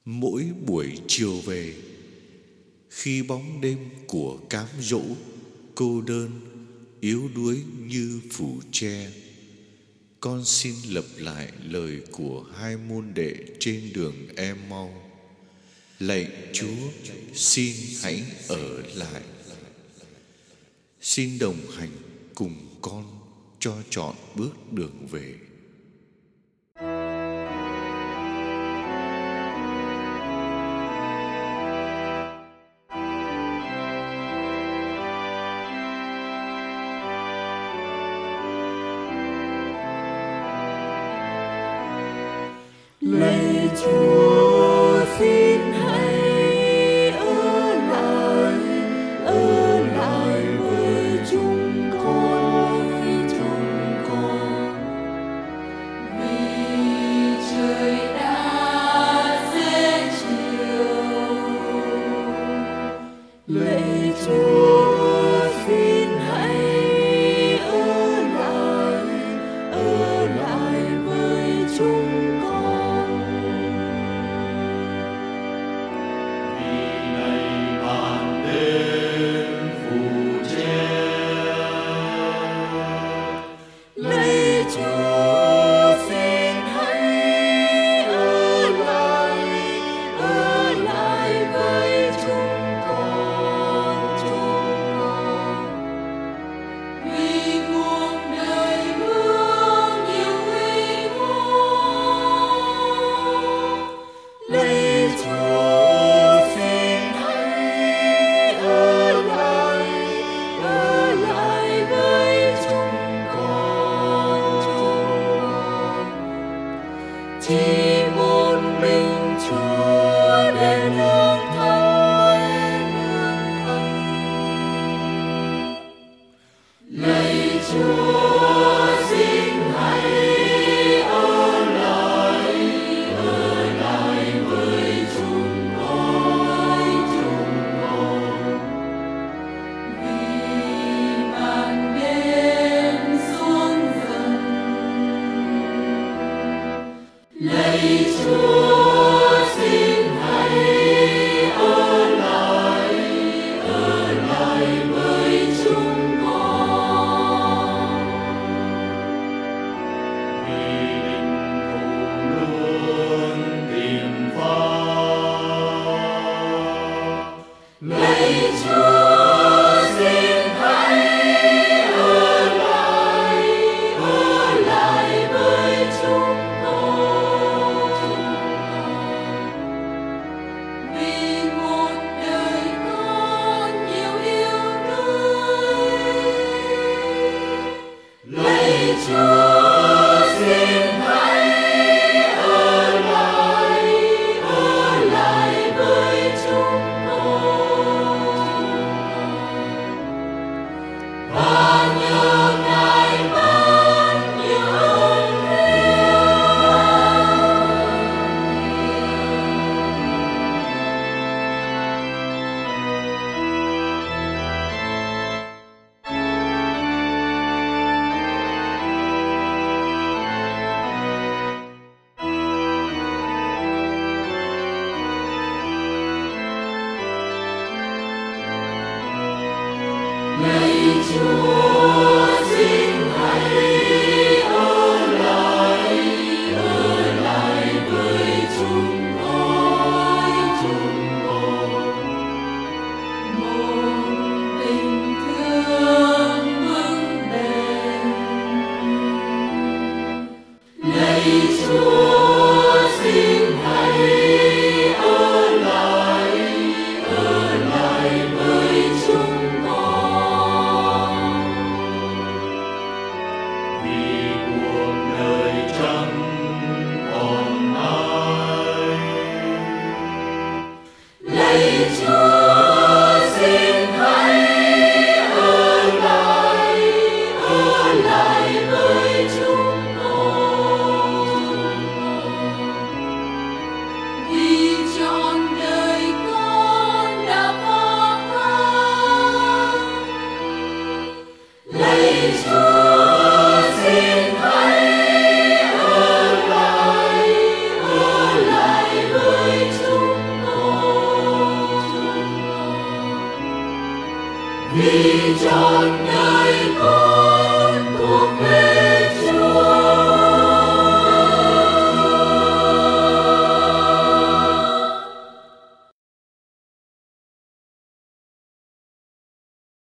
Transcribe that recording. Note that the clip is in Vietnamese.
Mỗi buổi chiều về, khi bóng đêm của cám dỗ cô đơn yếu đuối như phủ tre, con xin lặp lại lời của hai môn đệ trên đường Em-mau: lạy Chúa, xin hãy ở lại, xin đồng hành cùng con cho trọn bước đường về. Lạy Chúa, xin hãy ở lại với chúng con, vì trời đã xế chiều. Lạy Chúa, xin hãy ở lại với chúng con. vì trọn đời con